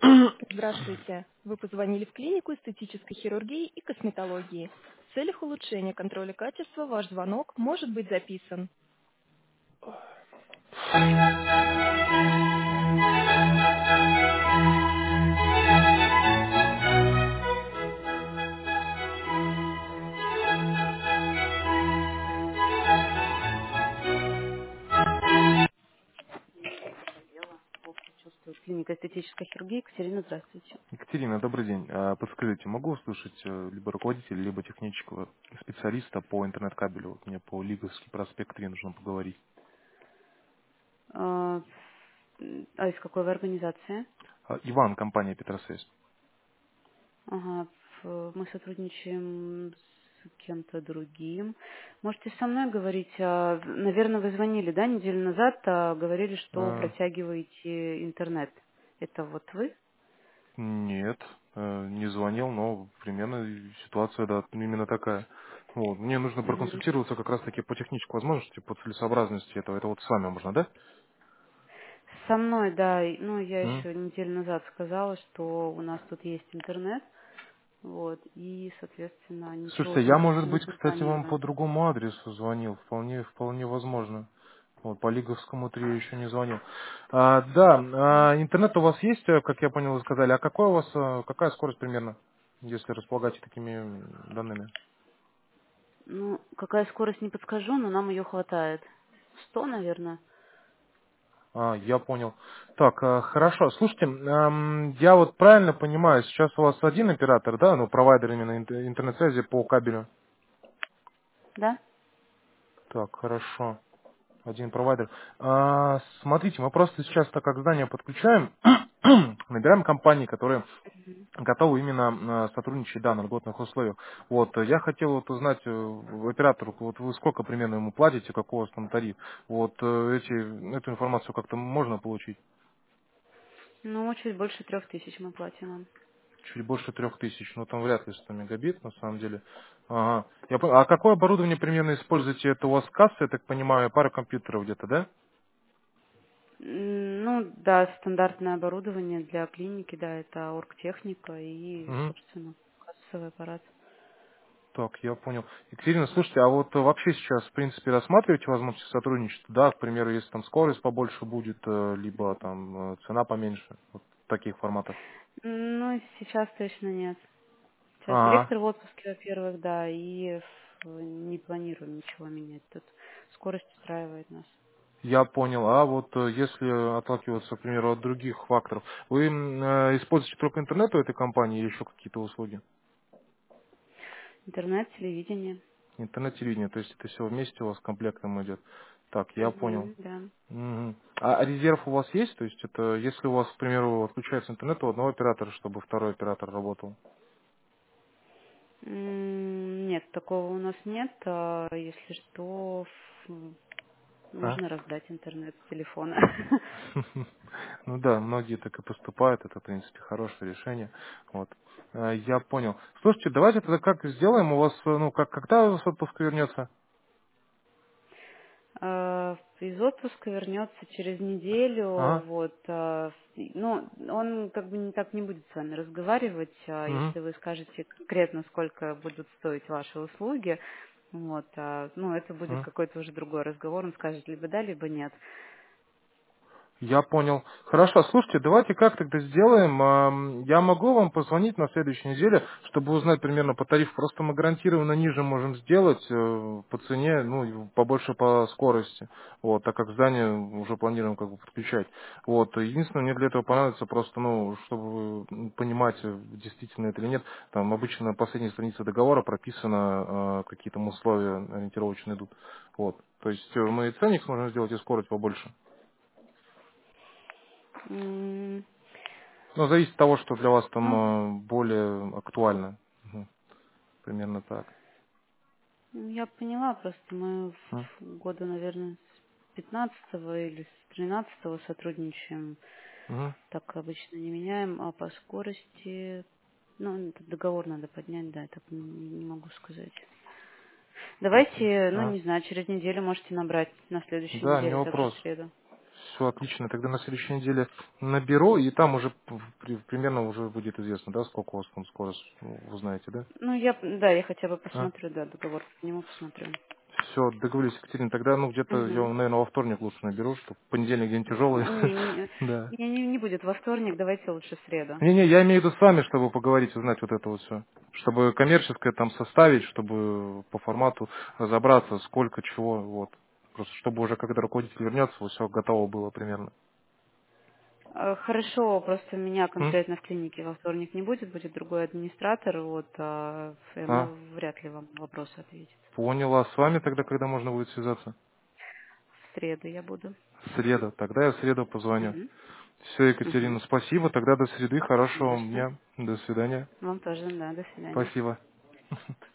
Здравствуйте. Вы позвонили в клинику эстетической хирургии и косметологии. В целях улучшения контроля качества ваш звонок может быть записан. Чувствую. Клиника эстетической хирургии. Екатерина, здравствуйте. Екатерина, добрый день. Подскажите, могу услышать либо руководителя, либо технического специалиста по интернет-кабелю? Вот мне по Лиговский проспект 3 нужно поговорить. А из какой вы организации? Иван, компания Петросвязь. Ага, мы сотрудничаем с кем-то другим. Можете со мной говорить? Наверное, вы звонили, да, неделю назад, говорили, что Э, протягиваете интернет. Это вот вы? Нет, не звонил, но примерно ситуация, да, именно такая. Вот. Мне нужно Мгм. проконсультироваться как раз-таки по технической возможности, по целесообразности этого. Это вот с вами можно, да? Со мной, да. Ну, я М? еще неделю назад сказала, что у нас тут есть интернет, вот, и, соответственно, ничего Слушайте, я, может не быть, кстати, вам по планируем. другому адресу звонил. Вполне возможно. Вот, по Лиговскому 3 я еще не звонил. Да, интернет у вас есть, как я понял, вы сказали. А какой у вас, какая скорость примерно, если располагаете такими данными? Ну, какая скорость, не подскажу, но нам ее хватает. 100, наверное. Я понял. Так, хорошо. Слушайте, я вот правильно понимаю, сейчас у вас один оператор, да, ну, провайдер именно интернет-связи по кабелю? Да? Так, хорошо. Один провайдер. Смотрите, мы просто сейчас, так как здание подключаем, набираем компании, которые готовы именно сотрудничать, да, на льготных условиях. Вот, я хотел вот узнать оператору, вот вы сколько примерно ему платите, какой у вас там тариф. Вот, эту информацию как-то можно получить? Ну, чуть больше 3000 мы платим вам. Чуть больше 3000, ну там вряд ли 100 мегабит, на самом деле. Ага. А какое оборудование примерно используете? Это у вас касса, я так понимаю, пара компьютеров где-то, да? Ну, да, стандартное оборудование для клиники, да, это оргтехника и, Мгм. собственно, кассовый аппарат. Так, я понял. Екатерина, слушайте, а вот вообще сейчас, в принципе, рассматриваете возможность сотрудничества, да, к примеру, если там скорость побольше будет, либо там цена поменьше, вот в таких форматах? Ну, сейчас точно нет. Сейчас Ага, директор в отпуске, во-первых, да, и не планируем ничего менять. Тут скорость устраивает нас. я понял. А вот если отталкиваться, к примеру, от других факторов, вы используете только интернет у этой компании или еще какие-то услуги? Интернет, телевидение. Интернет-телевидение, то есть это все вместе у вас комплектом идет. Так, я понял. Мгм, да. Мгм. А резерв у вас есть? То есть это если у вас, к примеру, отключается интернет у одного оператора, чтобы второй оператор работал? Нет, такого у нас нет. Если что, А? можно раздать интернет с телефона. Ну да, многие так и поступают, это, в принципе, хорошее решение. Вот. Я понял. Слушайте, давайте тогда как сделаем? У вас, ну, когда у вас отпуск вернется? Из отпуска вернется через неделю. Ага. Вот, ну, он как бы так не будет с вами разговаривать, Мгм. если вы скажете конкретно, сколько будут стоить ваши услуги. Вот, ну, это будет Мгм. какой-то уже другой разговор. Он скажет либо да, либо нет. Я понял. Хорошо, слушайте, давайте как тогда сделаем? Я могу вам позвонить на следующей неделе, чтобы узнать примерно по тарифу. Просто мы гарантированно ниже можем сделать по цене, ну, и побольше по скорости. Вот, так как здание уже планируем как бы подключать. Вот, единственное, мне для этого понадобится просто, ну, чтобы вы понимать, действительно это или нет. Там обычно на последней странице договора прописано, какие там условия ориентировочно идут. Вот, то есть мы и ценник сможем сделать, и скорость побольше. М, Ну, зависит от того, что для вас там Ну, более актуально. Примерно так. я поняла, просто мы М, года, наверное, с 15 или с 13 сотрудничаем. мгм. Так обычно не меняем, а по скорости, ну, этот договор надо поднять, да, так не могу сказать. Давайте, ну, А, не знаю, через неделю можете набрать на следующей да, не неделе, также в вопрос. среду. Все отлично. Тогда на следующей неделе наберу, и там уже, в примерно уже будет известно, да, сколько у вас там скорость, вы знаете, да? Ну, я хотя бы А? посмотрю, да, договор по нему посмотрю. Все, договорились, Екатерина. Тогда, где-то я, Угу. наверное, во вторник лучше наберу, что понедельник день тяжелый. Не, Да. не будет во вторник, давайте лучше в среду. Не-не, я имею в виду с вами, чтобы поговорить, узнать вот это вот все. Чтобы коммерческое там составить, чтобы по формату разобраться, сколько чего, вот. Просто чтобы уже, когда руководитель вернется, все готово было примерно. Хорошо, просто меня М? конкретно в клинике во вторник не будет, будет другой администратор, вот, и она А, вряд ли вам вопросы ответит. поняла. С вами тогда, когда можно будет связаться? В среду я буду. Среда. Тогда я в среду позвоню. Угу. Все, Екатерина, Угу. спасибо. Тогда до среды. Не Хорошего за что. дня. До свидания. Вам тоже, да, до свидания. Спасибо.